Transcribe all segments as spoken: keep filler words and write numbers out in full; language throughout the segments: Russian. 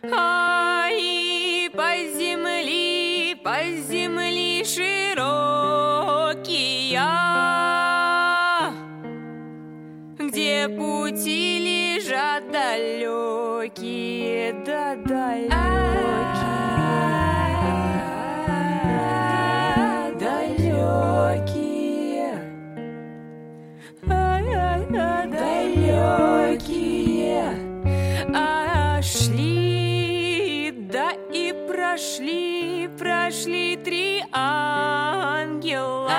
Ай, по земли, по земли широкие, где пути лежат далекие, да далекие, далекие, далекие, а шли, да и прошли, прошли три ангела.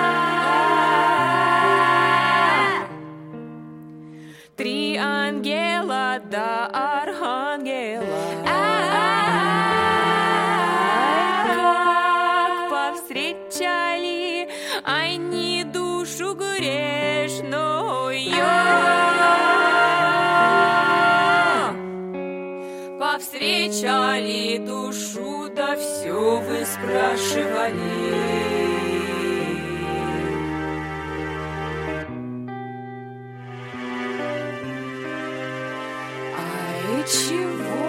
Три ангела до архангела. Как повстречали они душу грешную, повстречали душу, да все вы спрашивали. Чего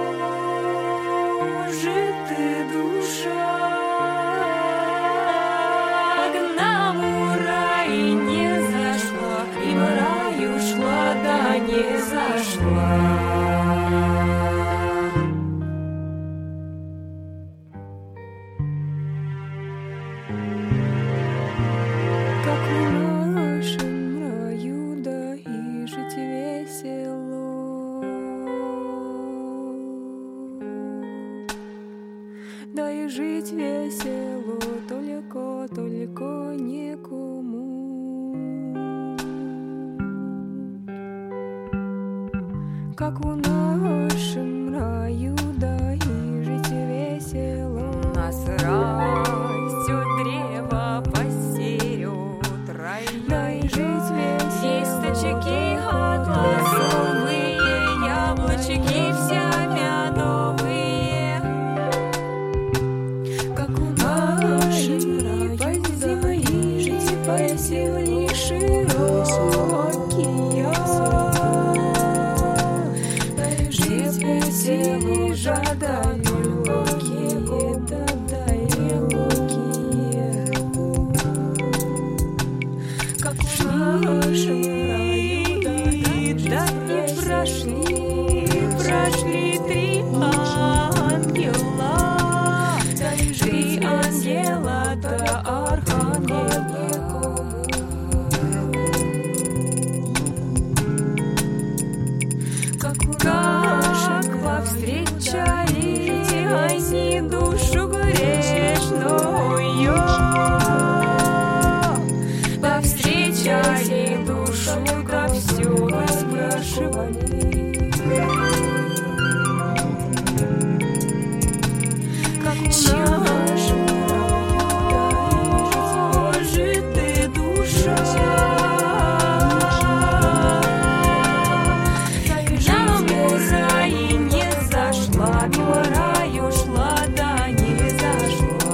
же ты, душа, к нам в рай не зашла, и в рай ушла, да не зашла? Как в нашем раю, да и жить весело. Да и жить весело, только, только некому. Как в нашем раю, да и жить весело. У нас растет древо посеред рая, да и жить весело. Листочки атласовые, яблочки вся медовые. Как у нашем раю, по земли, жить по земли широкие, жить весело, лежат далекие, да далекие. Как в нашем раю, да и прошли, прошли три ангела. Три ангела до архангела. Как повстречали они душу грешную, повстречали душу, да все спрашивали. Чего же ты, душа, нам в рай не зашла, мимо раю шла, да не зашла.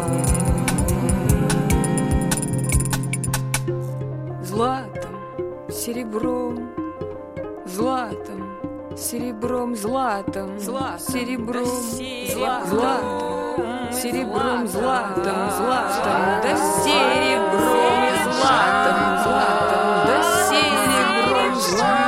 Златом, серебром, златом, серебром, златом, серебром, златом. Серебром, златом, златом, да серебром, златом, златом, да серебром, златом.